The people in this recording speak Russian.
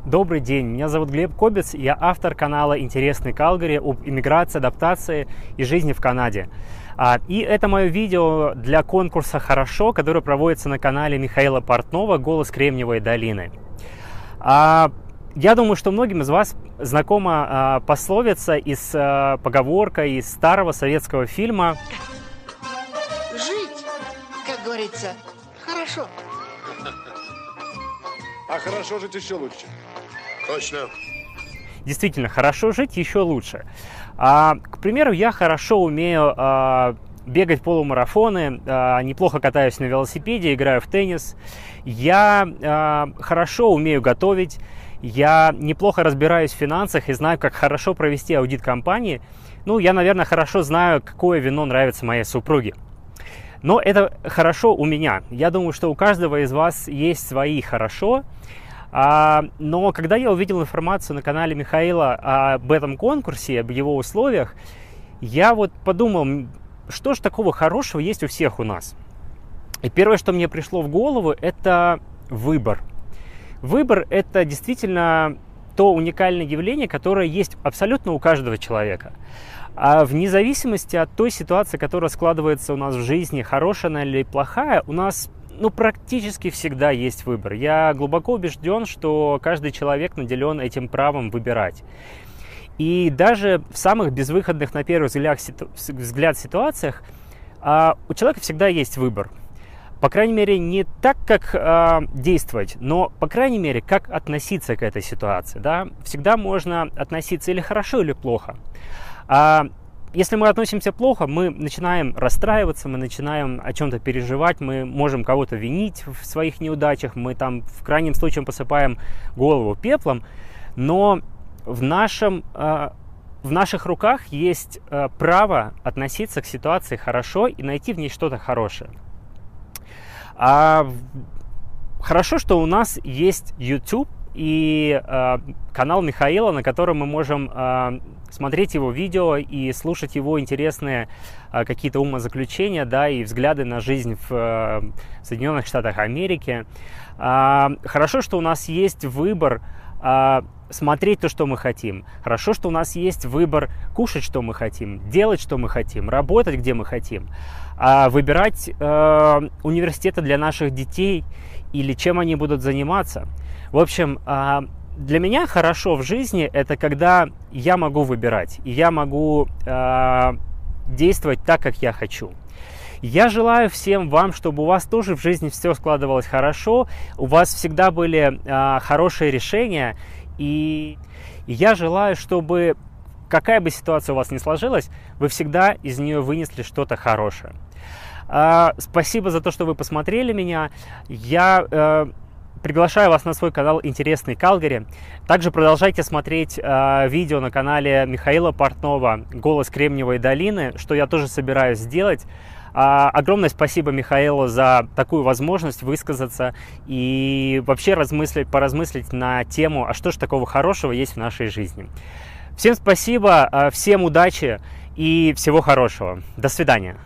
Добрый день, меня зовут Глеб Кобец, я автор канала «Интересный Калгари» об иммиграции, адаптации и жизни в Канаде. И это мое видео для конкурса «Хорошо», который проводится на канале Михаила Портнова «Голос Кремниевой долины». Я думаю, что многим из вас знакома пословица поговорка из старого советского фильма «Жить, как говорится, хорошо». А хорошо жить еще лучше. Точно. Действительно, хорошо жить еще лучше. К примеру, я хорошо умею бегать полумарафоны, неплохо катаюсь на велосипеде, играю в теннис. Я хорошо умею готовить, я неплохо разбираюсь в финансах и знаю, как хорошо провести аудит компании. Ну, я, наверное, хорошо знаю, какое вино нравится моей супруге. Но это хорошо у меня. Я думаю, что у каждого из вас есть свои хорошо. Но когда я увидел информацию на канале Михаила об этом конкурсе, об его условиях, я вот подумал, что ж такого хорошего есть у всех у нас. И первое, что мне пришло в голову, это выбор. Выбор – это действительно то уникальное явление, которое есть абсолютно у каждого человека. Вне зависимости от той ситуации, которая складывается у нас в жизни, хорошая она или плохая, у нас практически всегда есть выбор. Я глубоко убежден, что каждый человек наделен этим правом выбирать. И даже в самых безвыходных, на первый взгляд, ситуациях у человека всегда есть выбор. По крайней мере, не так, как действовать, но, по крайней мере, как относиться к этой ситуации. Да? Всегда можно относиться или хорошо, или плохо. Если мы относимся плохо, мы начинаем расстраиваться, мы начинаем о чем-то переживать, мы можем кого-то винить в своих неудачах, мы там в крайнем случае посыпаем голову пеплом, но в наших руках есть право относиться к ситуации хорошо и найти в ней что-то хорошее. Хорошо, что у нас есть YouTube и канал Михаила, на котором мы можем смотреть его видео и слушать его интересные какие-то умозаключения, да, и взгляды на жизнь в Соединенных Штатах Америки. Хорошо, что у нас есть выбор смотреть то, что мы хотим. Хорошо, что у нас есть выбор кушать, что мы хотим, делать, что мы хотим, работать, где мы хотим, выбирать университеты для наших детей или чем они будут заниматься. В общем, для меня хорошо в жизни это когда я могу выбирать, и я могу действовать так, как я хочу. Я желаю всем вам, чтобы у вас тоже в жизни все складывалось хорошо, у вас всегда были хорошие решения, и я желаю, чтобы какая бы ситуация у вас ни сложилась, вы всегда из нее вынесли что-то хорошее. Спасибо за то, что вы посмотрели меня. Я приглашаю вас на свой канал «Интересный Калгари». Также продолжайте смотреть видео на канале Михаила Портнова «Голос Кремниевой долины», что я тоже собираюсь сделать. Огромное спасибо Михаилу за такую возможность высказаться и вообще поразмыслить на тему, а что ж такого хорошего есть в нашей жизни. Всем спасибо, всем удачи и всего хорошего. До свидания.